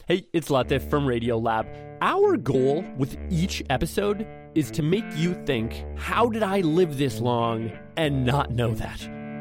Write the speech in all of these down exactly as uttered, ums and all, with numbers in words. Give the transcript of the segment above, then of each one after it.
Hey, it's Latif from Radiolab. Our goal with each episode is to make you think, how did I live this long and not know that?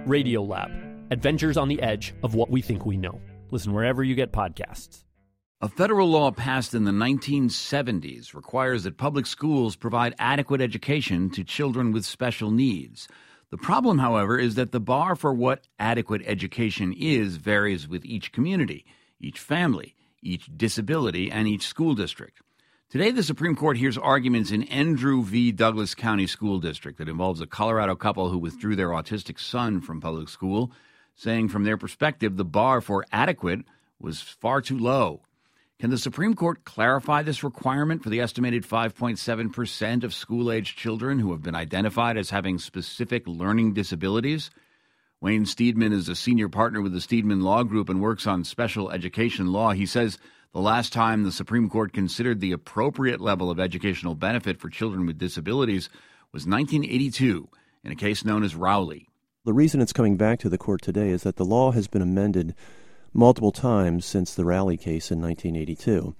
Radiolab, adventures on the edge of what we think we know. Listen wherever you get podcasts. A federal law passed in the nineteen seventies requires that public schools provide adequate education to children with special needs. The problem, however, is that the bar for what adequate education is varies with each community, each family, each disability, and each school district. Today, the Supreme Court hears arguments in Andrew v. Douglas County School District that involves a Colorado couple who withdrew their autistic son from public school, saying from their perspective the bar for adequate was far too low. Can the Supreme Court clarify this requirement for the estimated five point seven percent of school-aged children who have been identified as having specific learning disabilities? Wayne Steedman is a senior partner with the Steedman Law Group and works on special education law. He says the last time the Supreme Court considered the appropriate level of educational benefit for children with disabilities was nineteen eighty-two in a case known as Rowley. The reason it's coming back to the court today is that the law has been amended multiple times since the Rowley case in nineteen eighty-two.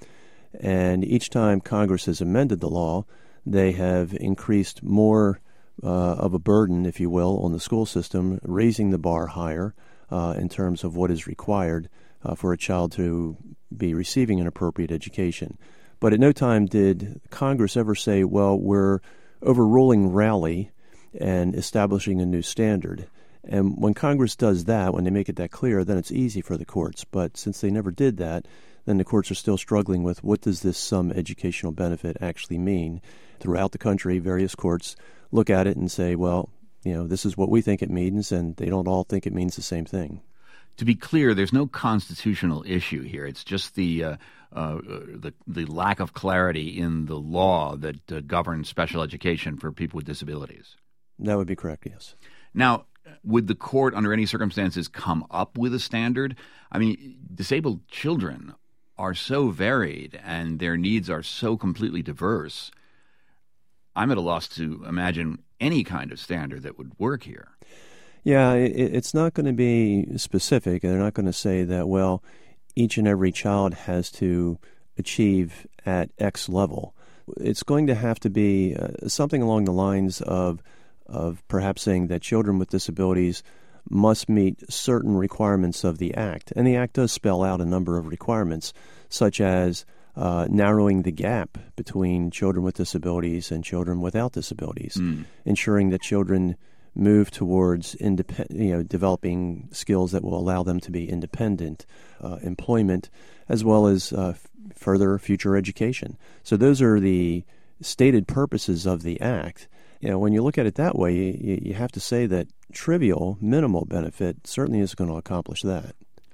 And each time Congress has amended the law, they have increased more uh, of a burden, if you will, on the school system, raising the bar higher uh, in terms of what is required uh, for a child to be receiving an appropriate education. But at no time did Congress ever say, well, we're overruling Rowley and establishing a new standard. And when Congress does that, when they make it that clear, then it's easy for the courts. But since they never did that, then the courts are still struggling with what does this some educational benefit actually mean. Throughout the country, various courts look at it and say, well, you know, this is what we think it means, and they don't all think it means the same thing. To be clear, there's no constitutional issue here. It's just the uh, uh, the, the lack of clarity in the law that uh, governs special education for people with disabilities. That would be correct, yes. Now, would the court, under any circumstances, come up with a standard? I mean, disabled children are so varied and their needs are so completely diverse. I'm at a loss to imagine any kind of standard that would work here. Yeah, it, it's not going to be specific. They're not going to say that, well, each and every child has to achieve at X level. It's going to have to be uh, something along the lines of of perhaps saying that children with disabilities must meet certain requirements of the Act. And the Act does spell out a number of requirements, such as uh, narrowing the gap between children with disabilities and children without disabilities, mm. ensuring that children move towards independ- you know, developing skills that will allow them to be independent, uh, employment, as well as uh, f- further future education. So those are the stated purposes of the Act. You know, when you look at it that way, you, you have to say that trivial, minimal benefit certainly isn't going to accomplish that.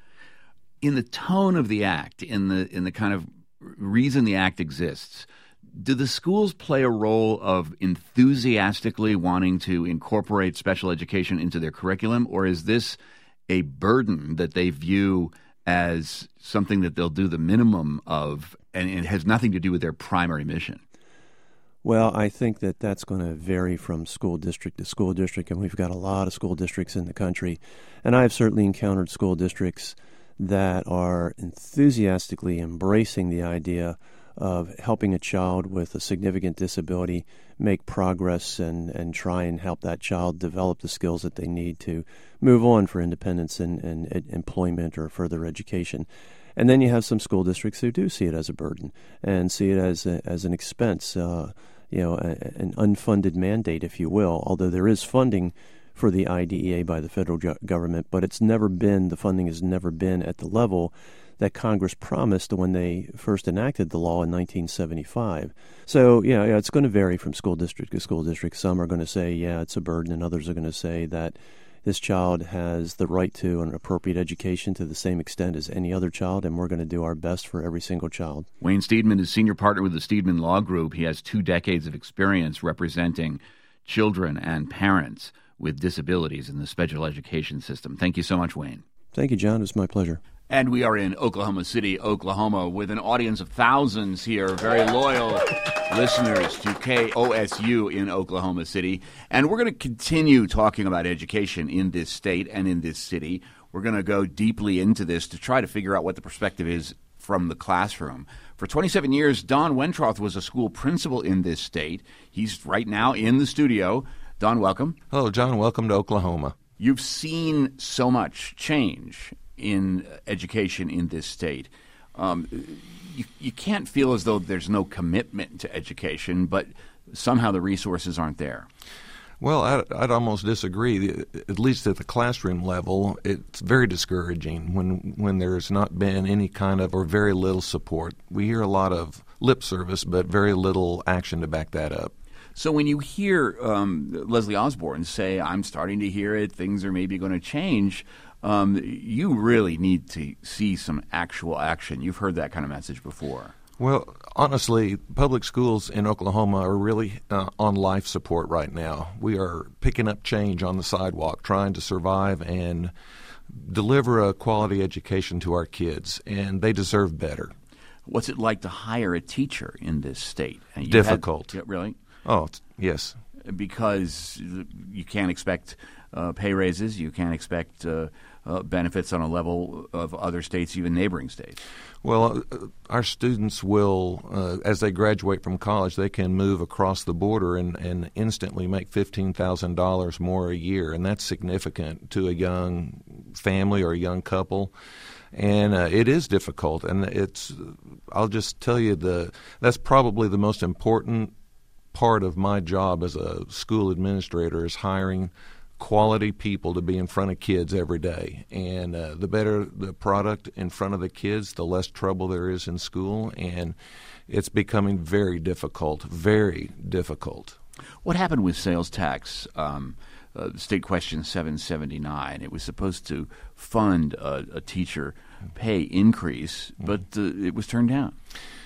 In the tone of the Act, in the in the kind of reason the Act exists, do the schools play a role of enthusiastically wanting to incorporate special education into their curriculum, or is this a burden that they view as something that they'll do the minimum of, and it has nothing to do with their primary mission? Well, I think that that's going to vary from school district to school district, and we've got a lot of school districts in the country. And I've certainly encountered school districts that are enthusiastically embracing the idea of helping a child with a significant disability make progress and, and try and help that child develop the skills that they need to move on for independence and, and, and employment or further education. And then you have some school districts who do see it as a burden and see it as a, as an expense, uh, you know, a, an unfunded mandate, if you will, although there is funding for the I D E A by the federal go- government, but it's never been, the funding has never been at the level that Congress promised when they first enacted the law in nineteen seventy-five. So, yeah, yeah it's going to vary from school district to school district. Some are going to say, yeah, it's a burden, and others are going to say that this child has the right to an appropriate education to the same extent as any other child, and we're going to do our best for every single child. Wayne Steedman is senior partner with the Steedman Law Group. He has two decades of experience representing children and parents with disabilities in the special education system. Thank you so much, Wayne. Thank you, John. It was my pleasure. And we are in Oklahoma City, Oklahoma, with an audience of thousands here, very loyal listeners to K O S U in Oklahoma City. And we're going to continue talking about education in this state and in this city. We're going to go deeply into this to try to figure out what the perspective is from the classroom. For twenty-seven years, Don Wentroth was a school principal in this state. He's right now in the studio. Don, welcome. Hello, John. Welcome to Oklahoma. You've seen so much change in education in this state. Um, you, you can't feel as though there's no commitment to education, but somehow the resources aren't there. Well, I'd, I'd almost disagree. At least at the classroom level, it's very discouraging when when there's not been any kind of or very little support. We hear a lot of lip service, but very little action to back that up. So when you hear um, Leslie Osborne say, I'm starting to hear it, things are maybe going to change, um, you really need to see some actual action. You've heard that kind of message before. Well, honestly, public schools in Oklahoma are really uh, on life support right now. We are picking up change on the sidewalk, trying to survive and deliver a quality education to our kids, and they deserve better. What's it like to hire a teacher in this state? You Difficult. Had, really? Oh, yes. Because you can't expect uh, pay raises, you can't expect uh, uh, benefits on a level of other states, even neighboring states. Well, uh, our students will, uh, as they graduate from college, they can move across the border and, and instantly make fifteen thousand dollars more a year, and that's significant to a young family or a young couple. And uh, it is difficult, and it's, I'll just tell you, the that's probably the most important part of my job as a school administrator is hiring quality people to be in front of kids every day. And uh, the better the product in front of the kids, the less trouble there is in school. And it's becoming very difficult, very difficult. What happened with sales tax? Um, uh, State Question seven seventy-nine. It was supposed to fund a, a teacher pay increase, but uh, it was turned down.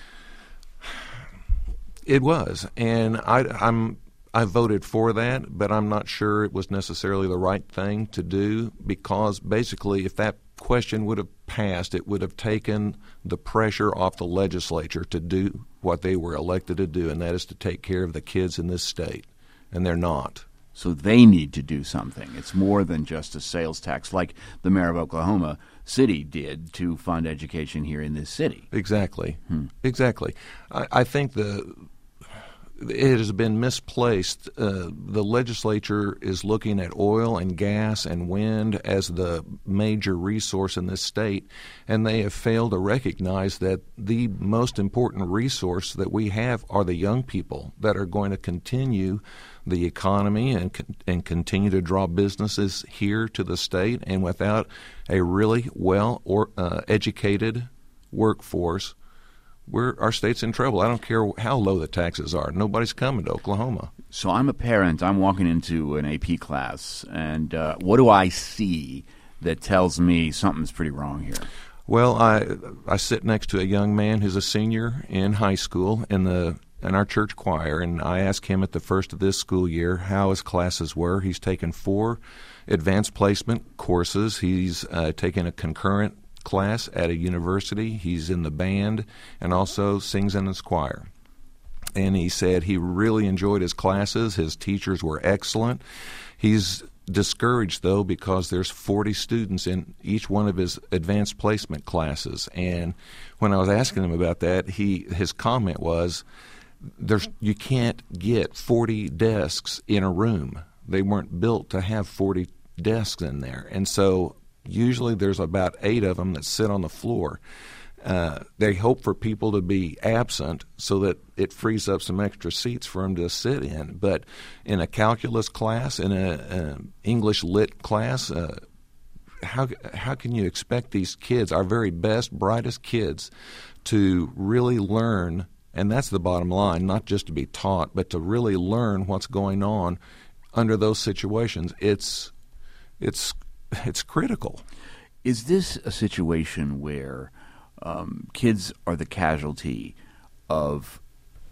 It was, and I, I'm I voted for that, but I'm not sure it was necessarily the right thing to do, because basically if that question would have passed, it would have taken the pressure off the legislature to do what they were elected to do, and that is to take care of the kids in this state, and they're not. So they need to do something. It's more than just a sales tax like the mayor of Oklahoma City did to fund education here in this city. Exactly. Hmm. Exactly. I, I think the it has been misplaced. Uh, the legislature is looking at oil and gas and wind as the major resource in this state, and they have failed to recognize that the most important resource that we have are the young people that are going to continue the economy and and continue to draw businesses here to the state. And without a really well or uh, educated workforce, We're, our state's in trouble. I don't care how low the taxes are. Nobody's coming to Oklahoma. So I'm a parent. I'm walking into an A P class, and uh, what do I see that tells me something's pretty wrong here? Well, I I sit next to a young man who's a senior in high school in the in our church choir, and I asked him at the first of this school year how his classes were. He's taken four advanced placement courses. He's uh, taken a concurrent class at a university. He's in the band and also sings in his choir. And he said he really enjoyed his classes. His teachers were excellent. He's discouraged, though, because there's forty students in each one of his advanced placement classes. And when I was asking him about that, he his comment was, "There's you can't get forty desks in a room. They weren't built to have forty desks in there." And so usually there's about eight of them that sit on the floor. Uh, they hope for people to be absent so that it frees up some extra seats for them to sit in. But in a calculus class, in an English lit class, uh, how how can you expect these kids, our very best, brightest kids, to really learn? And that's the bottom line, not just to be taught, but to really learn what's going on under those situations. It's it's It's critical. Is this a situation where um, kids are the casualty of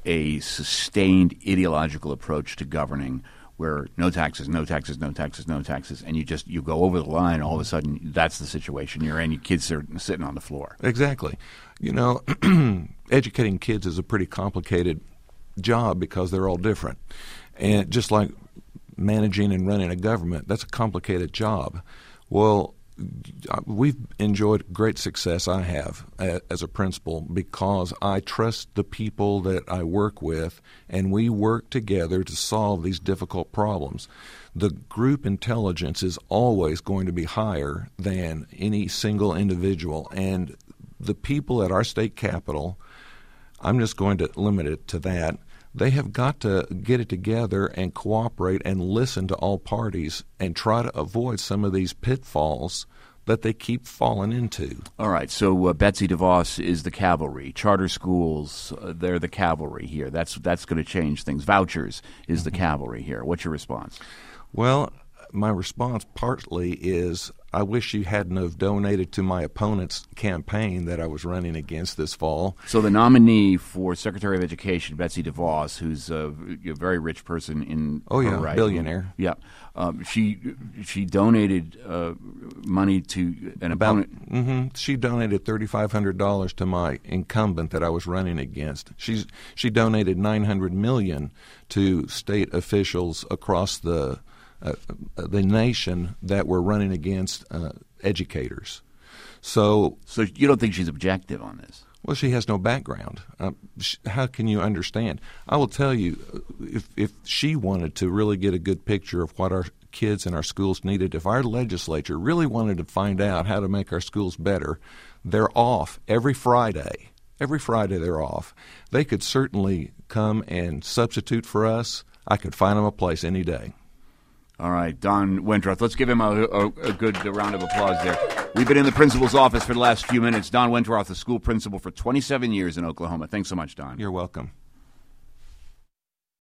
a sustained ideological approach to governing, where no taxes, no taxes, no taxes, no taxes, and you just you go over the line, and all of a sudden that's the situation you're in. Your kids are sitting on the floor. Exactly. You know, educating kids is a pretty complicated job because they're all different. And just like managing and running a government, that's a complicated job. Well, we've enjoyed great success, I have, as a principal, because I trust the people that I work with, and we work together to solve these difficult problems. The group intelligence is always going to be higher than any single individual, and the people at our state capitol, I'm just going to limit it to that, they have got to get it together and cooperate and listen to all parties and try to avoid some of these pitfalls that they keep falling into. All right, so uh, Betsy DeVos is the cavalry. Charter schools, uh, they're the cavalry here. That's that's going to change things. Vouchers is the cavalry here. What's your response? Well, my response partly is I wish you hadn't have donated to my opponent's campaign that I was running against this fall. So the nominee for Secretary of Education, Betsy DeVos, who's a, a very rich person in oh yeah, her right, billionaire. Yeah, um, she she donated uh, money to an About, opponent. Mm-hmm, she donated thirty-five hundred dollars to my incumbent that I was running against. She's she donated nine hundred million dollars to state officials across the Uh, the nation that we're running against uh, educators. So, so you don't think she's objective on this? Well, she has no background. Uh, sh- how can you understand? I will tell you, if if she wanted to really get a good picture of what our kids in our schools needed, if our legislature really wanted to find out how to make our schools better, they're off every Friday. Every Friday they're off. They could certainly come and substitute for us. I could find them a place any day. All right, Don Wentroth. Let's give him a, a, a good round of applause there. We've been in the principal's office for the last few minutes. Don Wentroth, the school principal for twenty-seven years in Oklahoma. Thanks so much, Don. You're welcome.